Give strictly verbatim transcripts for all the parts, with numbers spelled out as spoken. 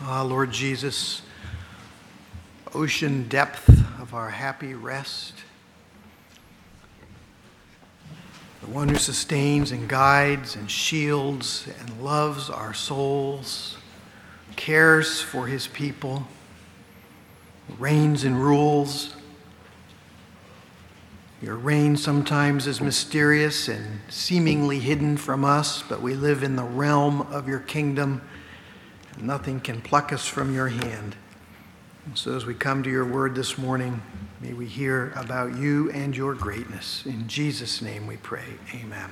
Ah, Lord Jesus, ocean depth of our happy rest, the one who sustains and guides and shields and loves our souls, cares for his people, reigns and rules. Your reign sometimes is mysterious and seemingly hidden from us, but we live in the realm of your kingdom. Nothing can pluck us from your hand. And so as we come to your word this morning, may we hear about you and your greatness. In Jesus' name we pray. Amen.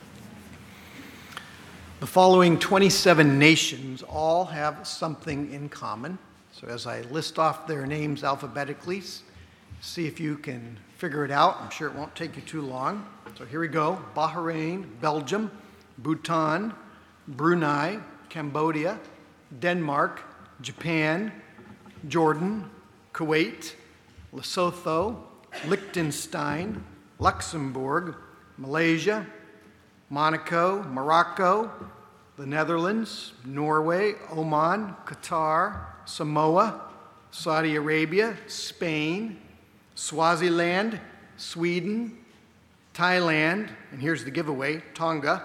The following twenty-seven nations all have something in common. So as I list off their names alphabetically, see if you can figure it out. I'm sure it won't take you too long. So here we go. Bahrain, Belgium, Bhutan, Brunei, Cambodia, Denmark, Japan, Jordan, Kuwait, Lesotho, Liechtenstein, Luxembourg, Malaysia, Monaco, Morocco, the Netherlands, Norway, Oman, Qatar, Samoa, Saudi Arabia, Spain, Swaziland, Sweden, Thailand, and here's the giveaway, Tonga,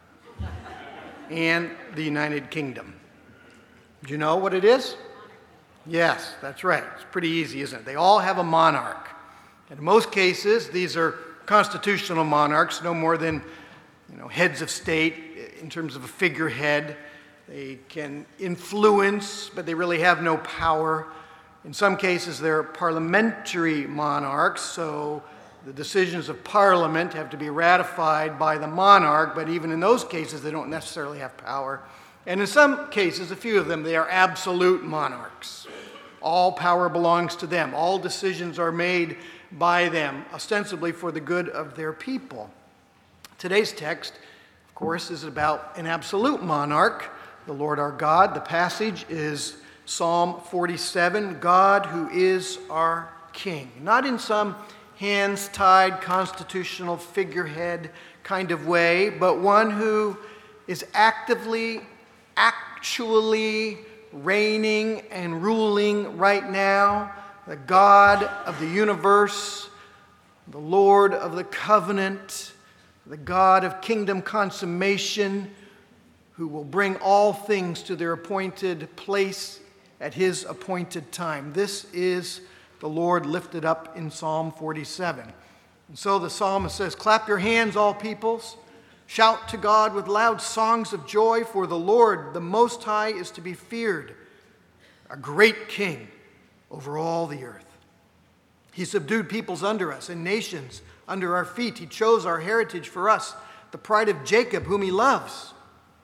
and the United Kingdom. Do you know what it is? Yes, that's right. It's pretty easy, isn't it? They all have a monarch. And in most cases, these are constitutional monarchs, no more than, you know, heads of state in terms of a figurehead. They can influence, but they really have no power. In some cases, they're parliamentary monarchs, so the decisions of parliament have to be ratified by the monarch, but even in those cases, they don't necessarily have power. And in some cases, a few of them, they are absolute monarchs. All power belongs to them. All decisions are made by them, ostensibly for the good of their people. Today's text, of course, is about an absolute monarch, the Lord our God. The passage is Psalm forty-seven, God who is our King. Not in some hands-tied constitutional figurehead kind of way, but one who is actively actually reigning and ruling right now, the God of the universe, the Lord of the covenant, the God of kingdom consummation, who will bring all things to their appointed place at his appointed time. This is the Lord lifted up in Psalm forty-seven. And so the psalmist says, "Clap your hands, all peoples. Shout to God with loud songs of joy, for the Lord, the Most High, is to be feared, a great king over all the earth. He subdued peoples under us and nations under our feet. He chose our heritage for us, the pride of Jacob, whom he loves.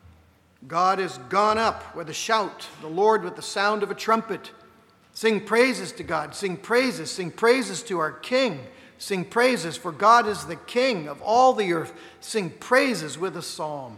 God has gone up with a shout, the Lord with the sound of a trumpet. Sing praises to God, sing praises, sing praises to our King. Sing praises, for God is the King of all the earth. Sing praises with a psalm.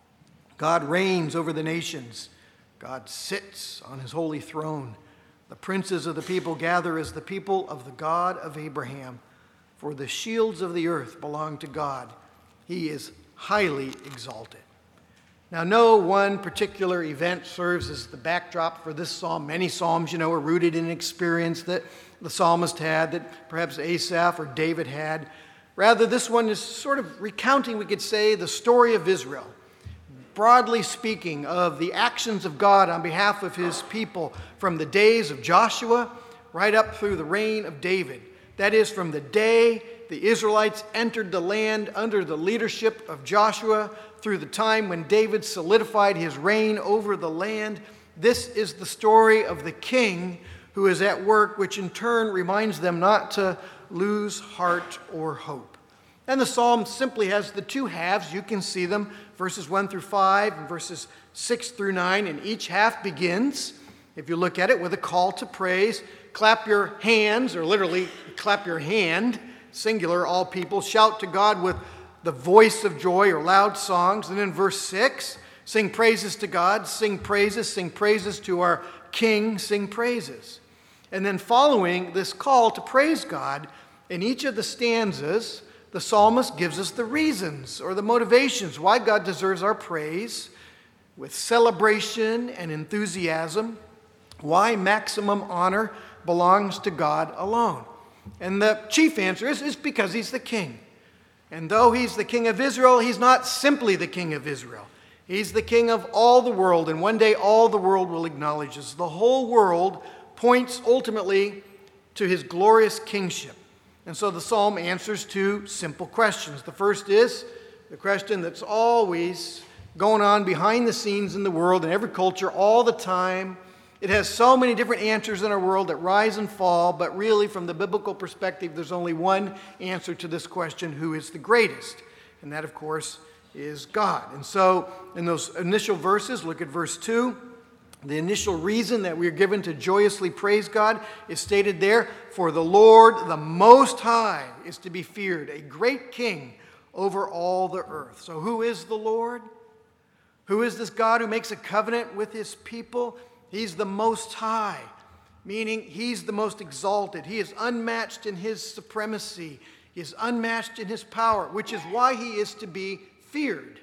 God reigns over the nations. God sits on his holy throne. The princes of the people gather as the people of the God of Abraham. For the shields of the earth belong to God. He is highly exalted." Now, no one particular event serves as the backdrop for this psalm. Many psalms, you know, are rooted in experience that the psalmist had, that perhaps Asaph or David had. Rather, this one is sort of recounting, we could say, the story of Israel. Broadly speaking, of the actions of God on behalf of his people from the days of Joshua right up through the reign of David. That is, from the day the Israelites entered the land under the leadership of Joshua through the time when David solidified his reign over the land. This is the story of the king who is at work, which in turn reminds them not to lose heart or hope. And the psalm simply has the two halves. You can see them, verses one through five and verses six through nine, and each half begins, if you look at it, with a call to praise. Clap your hands, or literally, clap your hand, singular, all people. Shout to God with the voice of joy or loud songs. And then verse six, sing praises to God, sing praises, sing praises to our King, sing praises. And then following this call to praise God, in each of the stanzas, the psalmist gives us the reasons or the motivations why God deserves our praise with celebration and enthusiasm. why maximum honor belongs to God alone. And the chief answer is, is because he's the king. And though he's the king of Israel, he's not simply the king of Israel. He's the king of all the world, and one day all the world will acknowledge this. The whole world points ultimately to his glorious kingship. And so the psalm answers two simple questions. The first is the question that's always going on behind the scenes in the world, in every culture, all the time. It has so many different answers in our world that rise and fall, but really from the biblical perspective, there's only one answer to this question: who is the greatest? And that, of course, is God. And so in those initial verses, look at verse two. The initial reason that we are given to joyously praise God is stated there: for the Lord, the Most High, is to be feared, a great king over all the earth. So who is the Lord? Who is this God who makes a covenant with his people? He's the Most High, meaning he's the most exalted. He is unmatched in his supremacy. He is unmatched in his power, which is why he is to be feared.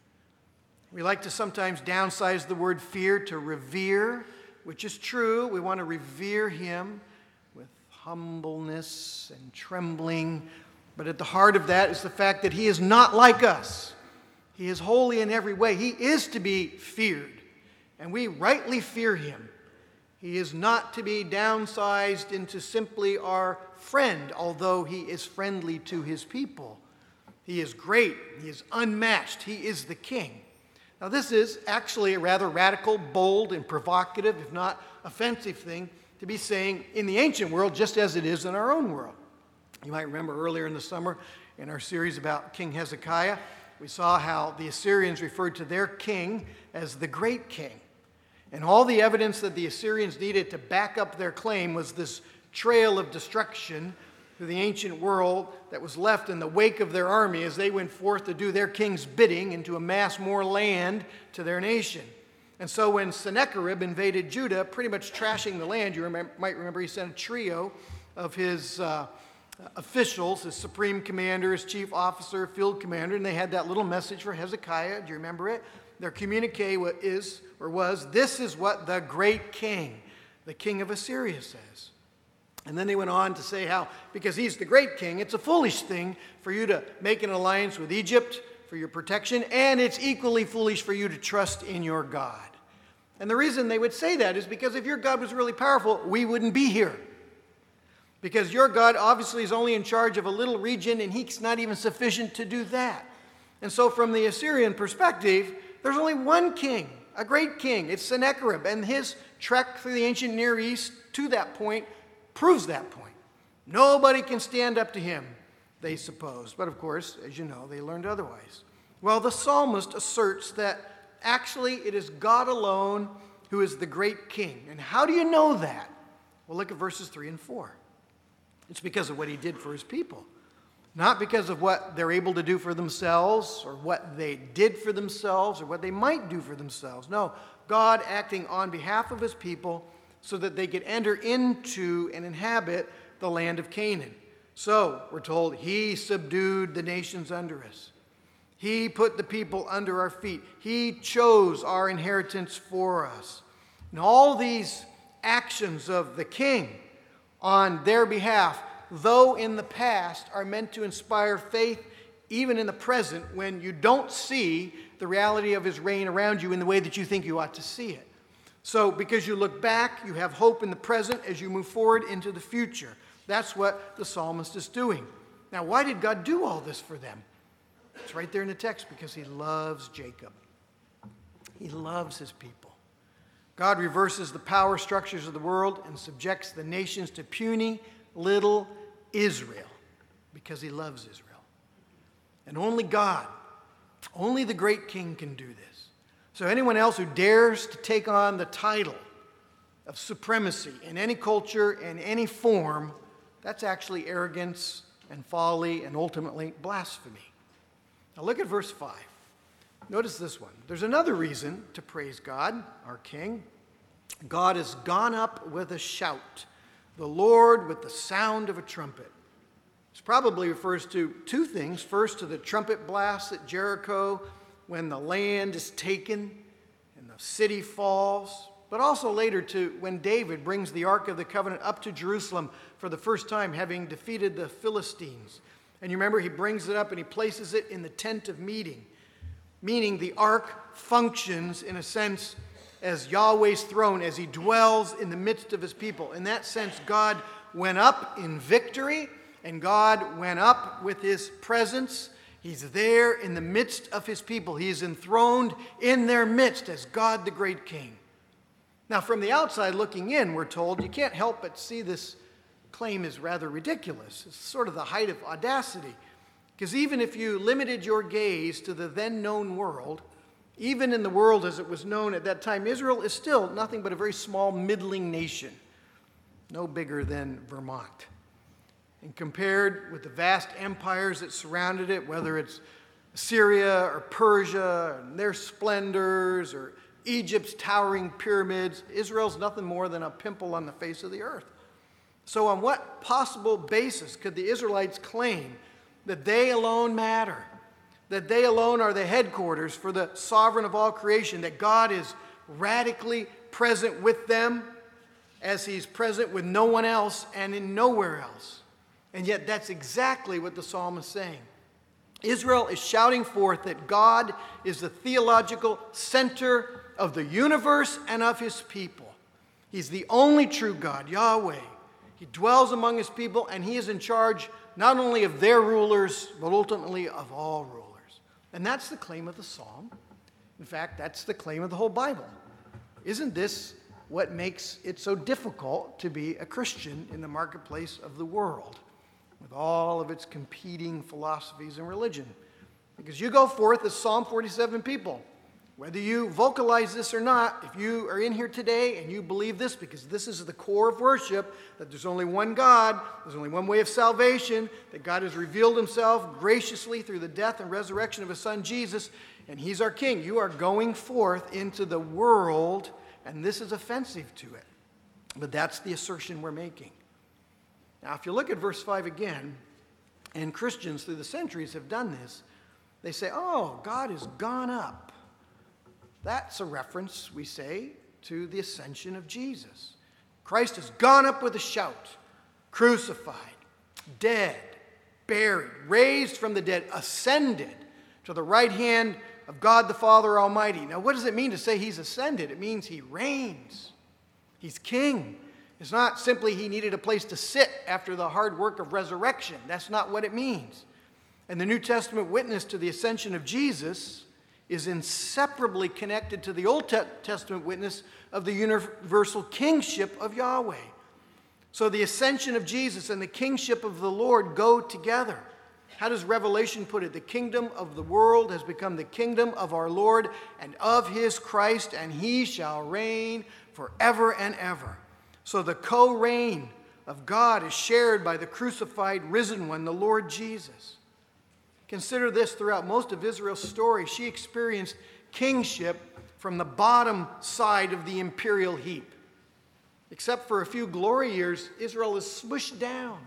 We like to sometimes downsize the word fear to revere, which is true. We want to revere him with humbleness and trembling. But at the heart of that is the fact that he is not like us. He is holy in every way. He is to be feared, and we rightly fear him. He is not to be downsized into simply our friend, although he is friendly to his people. He is great. He is unmatched. He is the king. Now, this is actually a rather radical, bold, and provocative, if not offensive thing to be saying in the ancient world, just as it is in our own world. You might remember earlier in the summer in our series about King Hezekiah, we saw how the Assyrians referred to their king as the great king. And all the evidence that the Assyrians needed to back up their claim was this trail of destruction through the ancient world that was left in the wake of their army as they went forth to do their king's bidding and to amass more land to their nation. And so when Sennacherib invaded Judah, pretty much trashing the land, you remember, might remember he sent a trio of his uh, officials, his supreme commander, his chief officer, field commander, and they had that little message for Hezekiah. Do you remember it? Their communique is, or was, this is what the great king, the king of Assyria, says. And then they went on to say how, because he's the great king, it's a foolish thing for you to make an alliance with Egypt for your protection, and it's equally foolish for you to trust in your God. And the reason they would say that is because if your God was really powerful, we wouldn't be here. Because your God obviously is only in charge of a little region, and he's not even sufficient to do that. And so from the Assyrian perspective, there's only one king, a great king. It's Sennacherib, and his trek through the ancient Near East to that point proves that point. Nobody can stand up to him, they suppose. But of course, as you know, they learned otherwise. Well, the psalmist asserts that actually it is God alone who is the great king. And how do you know that? Well, look at verses three and four. It's because of what he did for his people. Not because of what they're able to do for themselves or what they did for themselves or what they might do for themselves. No, God acting on behalf of his people so that they could enter into and inhabit the land of Canaan. So, we're told, he subdued the nations under us. He put the people under our feet. He chose our inheritance for us. And all these actions of the king on their behalf, though in the past, are meant to inspire faith even in the present when you don't see the reality of his reign around you in the way that you think you ought to see it. So because you look back, you have hope in the present as you move forward into the future. That's what the psalmist is doing. Now, why did God do all this for them? It's right there in the text, because he loves Jacob. He loves his people. God reverses the power structures of the world and subjects the nations to puny little Israel because he loves Israel. And only God, only the great king can do this. So anyone else who dares to take on the title of supremacy in any culture, in any form, that's actually arrogance and folly and ultimately blasphemy. Now look at verse five. Notice this one. There's another reason to praise God, our King. God has gone up with a shout, the Lord with the sound of a trumpet. This probably refers to two things. First, to the trumpet blast at Jericho when the land is taken and the city falls. but also later to when David brings the Ark of the Covenant up to Jerusalem for the first time, having defeated the Philistines. And you remember he brings it up and he places it in the tent of meeting, meaning the Ark functions in a sense as Yahweh's throne, as he dwells in the midst of his people. In that sense, God went up in victory, and God went up with his presence. He's there in the midst of his people. He is enthroned in their midst as God the great King. Now, from the outside looking in, we're told, you can't help but see this claim is rather ridiculous. It's sort of the height of audacity. Because even if you limited your gaze to the then known world, even in the world as it was known at that time, Israel is still nothing but a very small, middling nation, no bigger than Vermont. And compared with the vast empires that surrounded it, whether it's Syria or Persia and their splendors, or Egypt's towering pyramids, Israel's nothing more than a pimple on the face of the earth. So on what possible basis could the Israelites claim that they alone matter, that they alone are the headquarters for the sovereign of all creation, that God is radically present with them as he's present with no one else and in nowhere else? And yet that's exactly what the psalm is saying. Israel is shouting forth that God is the theological center of the universe and of his people. He's the only true God, Yahweh. He dwells among his people, and he is in charge not only of their rulers, but ultimately of all rulers. And that's the claim of the psalm. In fact, that's the claim of the whole Bible. Isn't this what makes it so difficult to be a Christian in the marketplace of the world, with all of its competing philosophies and religion? Because you go forth as Psalm forty-seven people. Whether you vocalize this or not, if you are in here today and you believe this, because this is the core of worship, that there's only one God, there's only one way of salvation, that God has revealed himself graciously through the death and resurrection of his son Jesus, and he's our king. You are going forth into the world, and this is offensive to it. But that's the assertion we're making. Now, if you look at verse five again, and Christians through the centuries have done this, they say, oh, God has gone up. That's a reference, we say, to the ascension of Jesus. Christ has gone up with a shout, crucified, dead, buried, raised from the dead, ascended to the right hand of God the Father Almighty. Now, what does it mean to say he's ascended? It means he reigns. He's king. It's not simply he needed a place to sit after the hard work of resurrection. That's not what it means. And the New Testament witness to the ascension of Jesus is inseparably connected to the Old Testament witness of the universal kingship of Yahweh. So the ascension of Jesus and the kingship of the Lord go together. How does Revelation put it? The kingdom of the world has become the kingdom of our Lord and of his Christ, and he shall reign forever and ever. So the co-reign of God is shared by the crucified, risen one, the Lord Jesus. Consider this, throughout most of Israel's story, she experienced kingship from the bottom side of the imperial heap. Except for a few glory years, Israel is smushed down.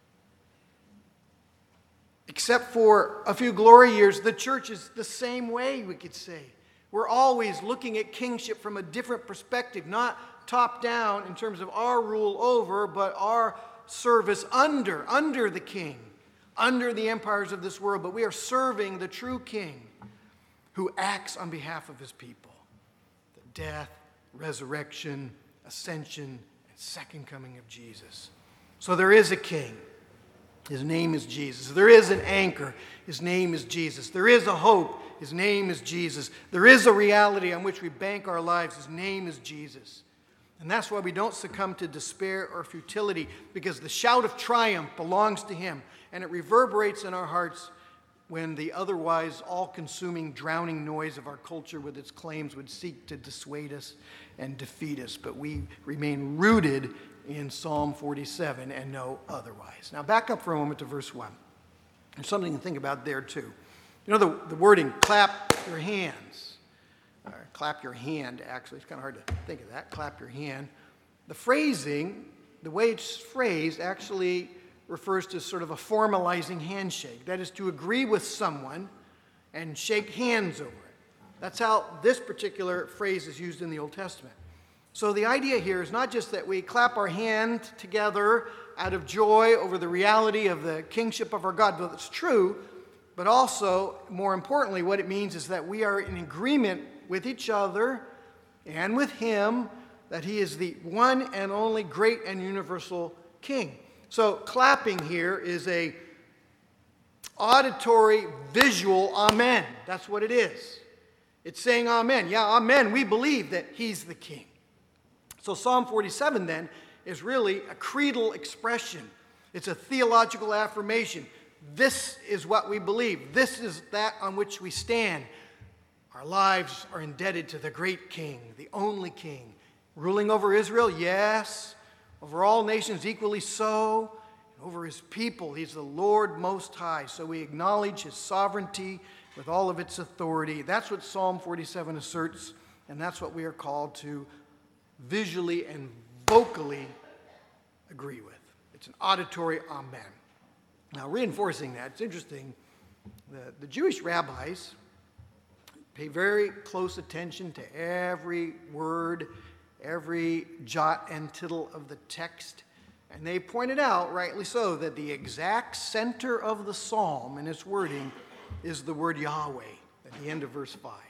Except for a few glory years, the church is the same way, we could say. We're always looking at kingship from a different perspective, not top down in terms of our rule over, but our service under, under the king, under the empires of this world. But we are serving the true king who acts on behalf of his people. The death, resurrection, ascension, and second coming of Jesus. So there is a king. His name is Jesus. There is an anchor. His name is Jesus. There is a hope. His name is Jesus. There is a reality on which we bank our lives. His name is Jesus. And that's why we don't succumb to despair or futility, because the shout of triumph belongs to him, and it reverberates in our hearts when the otherwise all-consuming, drowning noise of our culture with its claims would seek to dissuade us and defeat us. But we remain rooted in Psalm forty-seven and know otherwise. Now back up for a moment to verse one. There's something to think about there too. You know the, the wording, clap your hands. Or clap your hand, actually. It's kind of hard to think of that. Clap your hand. The phrasing, the way it's phrased, actually refers to sort of a formalizing handshake. That is, to agree with someone and shake hands over it. That's how this particular phrase is used in the Old Testament. So the idea here is not just that we clap our hand together out of joy over the reality of the kingship of our God, though it's true, but also, more importantly, what it means is that we are in agreement with each other and with Him that He is the one and only great and universal King. So clapping here is a auditory, visual amen. That's what it is. It's saying amen. Yeah, amen. We believe that He's the King. So Psalm forty-seven then is really a creedal expression. It's a theological affirmation. This is what we believe. This is that on which we stand. Our lives are indebted to the great King, the only King. Ruling over Israel, yes. Over all nations, equally so. And over His people, He's the Lord Most High. So we acknowledge His sovereignty with all of its authority. That's what Psalm forty-seven asserts, and that's what we are called to visually and vocally agree with. It's an auditory amen. Now, reinforcing that, it's interesting, the, the Jewish rabbis pay very close attention to every word, every jot and tittle of the text, and they pointed out, rightly so, that the exact center of the psalm in its wording is the word Yahweh at the end of verse five.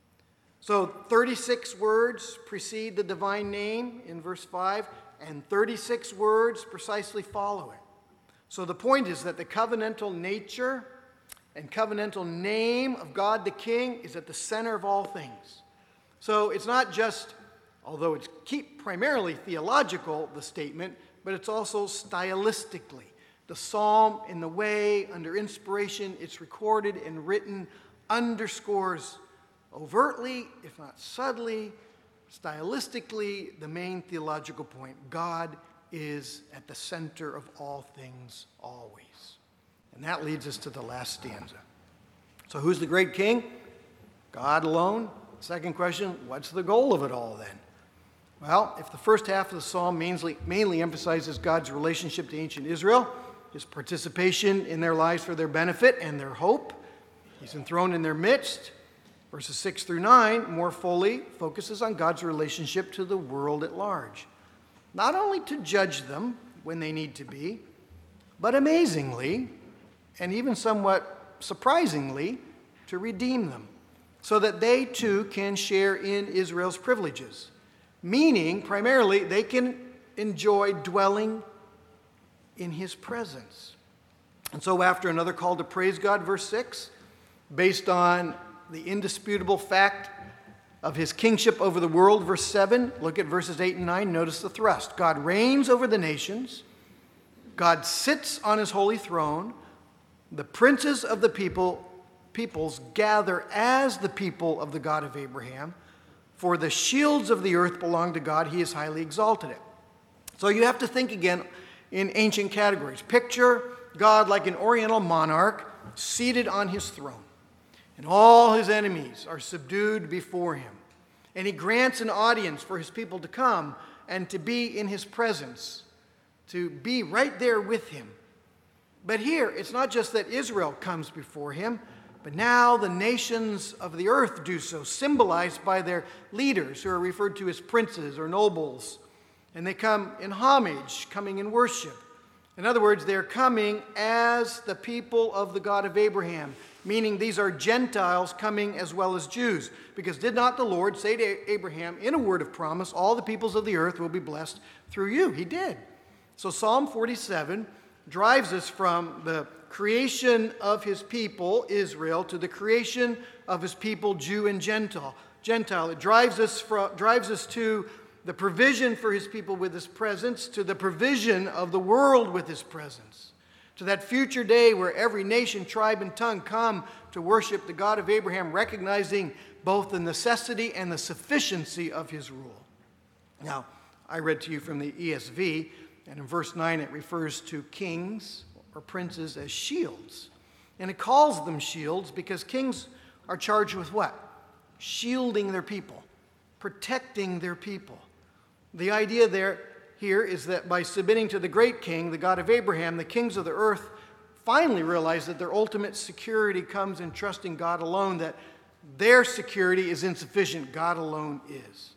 So thirty-six words precede the divine name in verse five, and thirty-six words precisely follow it. So the point is that the covenantal nature and covenantal name of God the King is at the center of all things. So it's not just, although it's keep primarily theological, the statement, but it's also stylistically. The psalm, in the way, under inspiration, it's recorded and written, underscores overtly, if not subtly, stylistically, the main theological point. God is at the center of all things always. And that leads us to the last stanza. So who's the great King? God alone. Second question, what's the goal of it all then? Well, if the first half of the psalm mainly, mainly emphasizes God's relationship to ancient Israel, His participation in their lives for their benefit and their hope, He's enthroned in their midst. Verses six through nine more fully focuses on God's relationship to the world at large. Not only to judge them when they need to be, but amazingly, and even somewhat surprisingly, to redeem them, so that they too can share in Israel's privileges. Meaning, primarily, they can enjoy dwelling in His presence. And so after another call to praise God, verse six, based on the indisputable fact of His kingship over the world, verse seven, look at verses eight and nine, notice the thrust. God reigns over the nations. God sits on His holy throne. The princes of the people, peoples gather as the people of the God of Abraham. For the shields of the earth belong to God. He has highly exalted it. So you have to think again in ancient categories. Picture God like an oriental monarch seated on His throne. And all His enemies are subdued before Him. And He grants an audience for His people to come and to be in His presence, to be right there with Him. But here, it's not just that Israel comes before Him, but now the nations of the earth do so, symbolized by their leaders, who are referred to as princes or nobles. And they come in homage, coming in worship. In other words, they're coming as the people of the God of Abraham, meaning these are Gentiles coming as well as Jews. Because did not the Lord say to Abraham in a word of promise, all the peoples of the earth will be blessed through you? He did. So Psalm forty-seven drives us from the creation of His people, Israel, to the creation of His people, Jew and Gentile. Gentile. It drives us, from, drives us to the provision for His people with His presence, to the provision of the world with His presence. To that future day where every nation, tribe, and tongue come to worship the God of Abraham, recognizing both the necessity and the sufficiency of His rule. Now, I read to you from the E S V, and in verse nine it refers to kings or princes as shields. And it calls them shields because kings are charged with what? Shielding their people, protecting their people. The idea there here is that by submitting to the great King, the God of Abraham, the kings of the earth finally realize that their ultimate security comes in trusting God alone, that their security is insufficient, God alone is.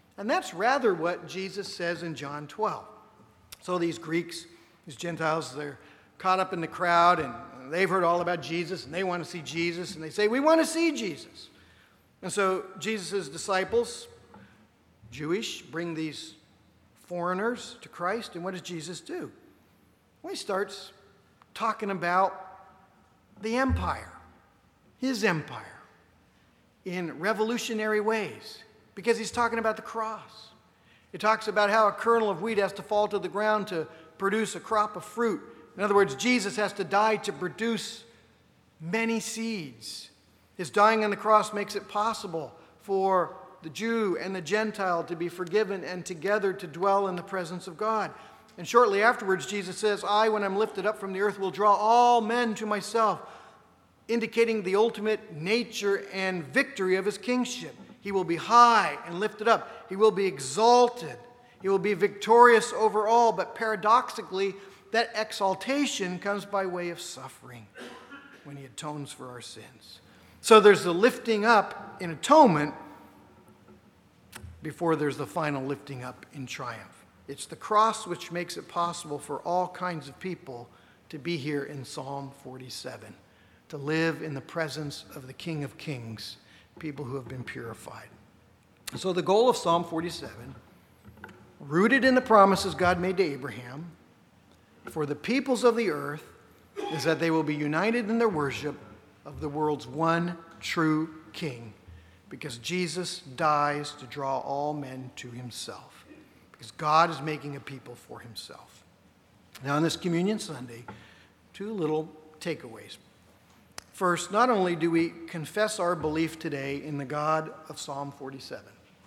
And that's rather what Jesus says in John twelve. So these Greeks, these Gentiles, they're caught up in the crowd, and they've heard all about Jesus, and they want to see Jesus, and they say, we want to see Jesus. And so Jesus' disciples, Jewish, bring these foreigners to Christ, and what does Jesus do? Well, he starts talking about the empire, his empire, in revolutionary ways, because he's talking about the cross. He talks about how a kernel of wheat has to fall to the ground to produce a crop of fruit. In other words, Jesus has to die to produce many seeds. His dying on the cross makes it possible for the Jew and the Gentile to be forgiven and together to dwell in the presence of God. And shortly afterwards, Jesus says, I, when I'm lifted up from the earth, will draw all men to myself, indicating the ultimate nature and victory of his kingship. He will be high and lifted up. He will be exalted. He will be victorious over all. But paradoxically, that exaltation comes by way of suffering when he atones for our sins. So there's the lifting up in atonement before there's the final lifting up in triumph. It's the cross which makes it possible for all kinds of people to be here in Psalm forty-seven, to live in the presence of the King of Kings, people who have been purified. So the goal of Psalm forty-seven, rooted in the promises God made to Abraham, for the peoples of the earth, is that they will be united in their worship of the world's one true King, because Jesus dies to draw all men to himself, because God is making a people for himself. Now on this Communion Sunday, two little takeaways. First, not only do we confess our belief today in the God of Psalm forty-seven,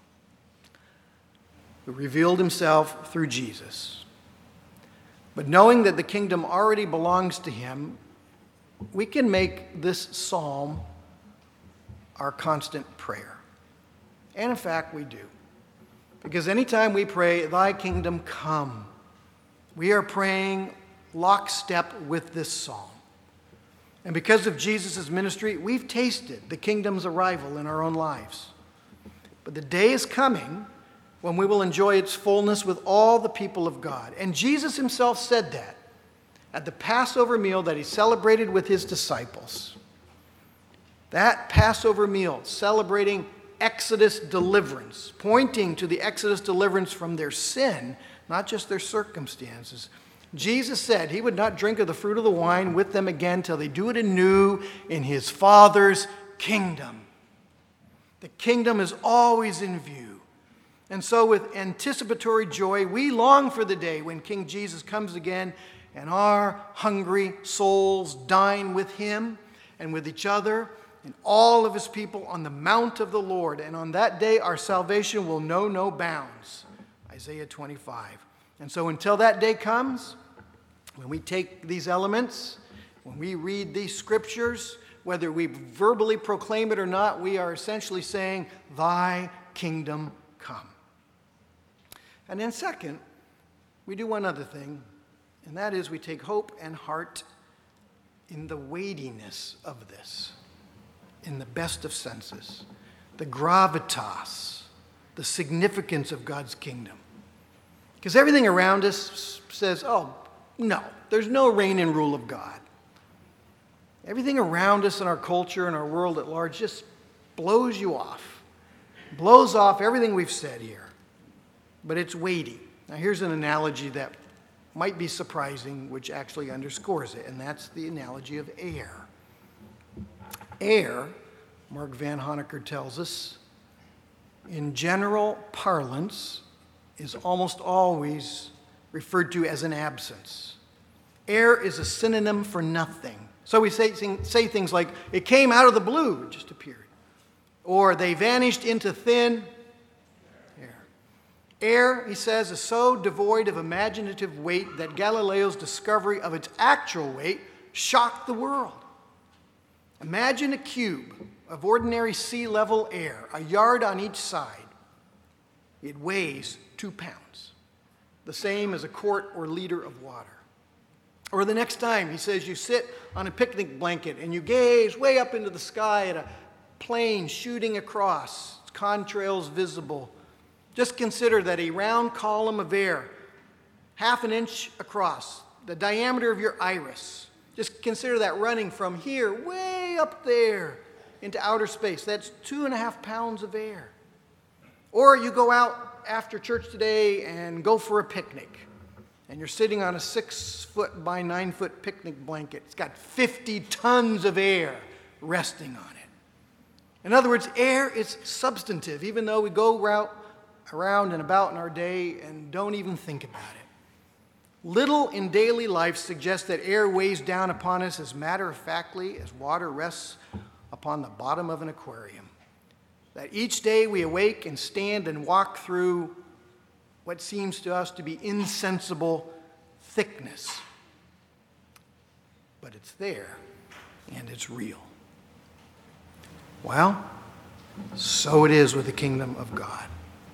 who revealed himself through Jesus, but knowing that the kingdom already belongs to him, we can make this psalm our constant prayer. And in fact, we do. Because anytime we pray, thy kingdom come, we are praying lockstep with this psalm. And because of Jesus' ministry, we've tasted the kingdom's arrival in our own lives. But the day is coming when we will enjoy its fullness with all the people of God. And Jesus himself said that at the Passover meal that he celebrated with his disciples. That Passover meal celebrating Exodus deliverance, pointing to the Exodus deliverance from their sin, not just their circumstances. Jesus said he would not drink of the fruit of the wine with them again till they do it anew in his Father's kingdom. The kingdom is always in view. And so with anticipatory joy, we long for the day when King Jesus comes again and our hungry souls dine with him and with each other and all of his people on the mount of the Lord. And on that day, our salvation will know no bounds. Isaiah twenty-five. And so until that day comes, when we take these elements, when we read these scriptures, whether we verbally proclaim it or not, we are essentially saying, thy kingdom come. And then second, we do one other thing, and that is we take hope and heart in the weightiness of this, in the best of senses, the gravitas, the significance of God's kingdom. Because everything around us says, oh, no, there's no reign and rule of God. Everything around us in our culture and our world at large just blows you off, blows off everything we've said here. But it's weighty. Now here's an analogy that might be surprising, which actually underscores it, and that's the analogy of air. Air, Mark Van Honecker tells us, in general parlance, is almost always referred to as an absence. Air is a synonym for nothing. So we say, say things like, it came out of the blue, it just appeared. Or they vanished into thin air. Air, he says, is so devoid of imaginative weight that Galileo's discovery of its actual weight shocked the world. Imagine a cube of ordinary sea level air, a yard on each side. It weighs two pounds, the same as a quart or liter of water. Or the next time, he says, you sit on a picnic blanket and you gaze way up into the sky at a plane shooting across, its contrails visible. Just consider that a round column of air, half an inch across, the diameter of your iris. Just consider that running from here way up there into outer space. That's two and a half pounds of air. Or you go out after church today and go for a picnic, and you're sitting on a six foot by nine foot picnic blanket. It's got fifty tons of air resting on it. In other words, air is substantive, even though we go out, around and about in our day and don't even think about it. Little in daily life suggests that air weighs down upon us as matter-of-factly as water rests upon the bottom of an aquarium. That each day we awake and stand and walk through what seems to us to be insensible thickness. But it's there, and it's real. Well, so it is with the kingdom of God.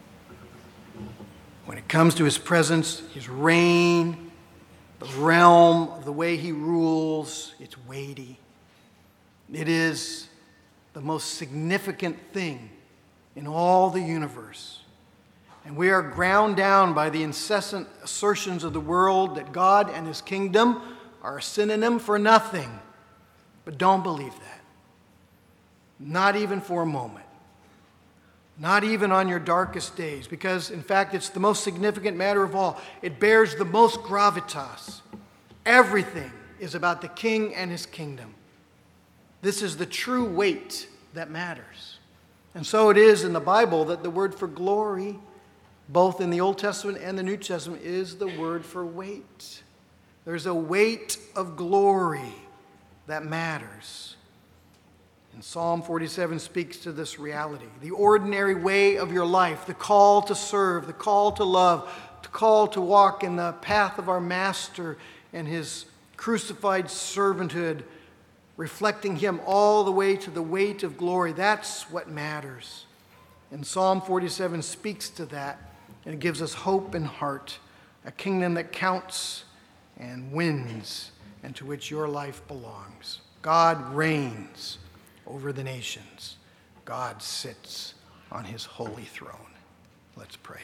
When it comes to his presence, his reign, the realm of the way he rules, it's weighty. It is the most significant thing in all the universe. And we are ground down by the incessant assertions of the world that God and his kingdom are a synonym for nothing. But don't believe that. Not even for a moment. Not even on your darkest days, because in fact it's the most significant matter of all. It bears the most gravitas. Everything is about the king and his kingdom. This is the true weight that matters. And so it is in the Bible that the word for glory, both in the Old Testament and the New Testament, is the word for weight. There's a weight of glory that matters. And Psalm forty-seven speaks to this reality. The ordinary way of your life, the call to serve, the call to love, the call to walk in the path of our Master and his crucified servanthood, reflecting him all the way to the weight of glory. That's what matters. And Psalm forty-seven speaks to that, and it gives us hope and heart, a kingdom that counts and wins, and to which your life belongs. God reigns over the nations. God sits on his holy throne. Let's pray.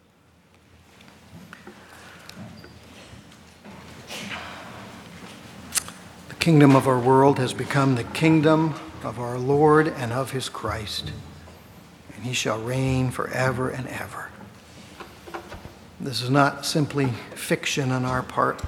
The kingdom of our world has become the kingdom of our Lord and of his Christ, and he shall reign forever and ever. This is not simply fiction on our part.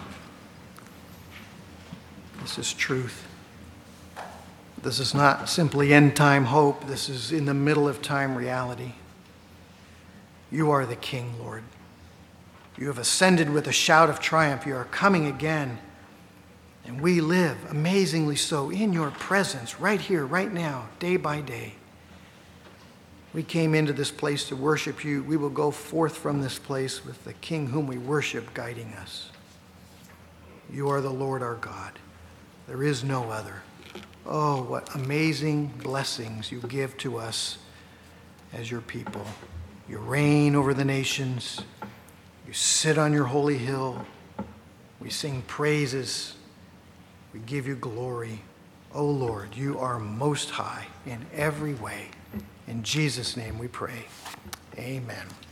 This is truth. This is not simply end-time hope. This is in the middle of time reality. You are the King, Lord. You have ascended with a shout of triumph. You are coming again. And we live, amazingly so, in your presence right here, right now, day by day. We came into this place to worship you. We will go forth from this place with the King whom we worship guiding us. You are the Lord our God. There is no other. Oh, what amazing blessings you give to us as your people. You reign over the nations. You sit on your holy hill. We sing praises. We give you glory. Oh, Lord, you are most high in every way. In Jesus' name we pray. Amen.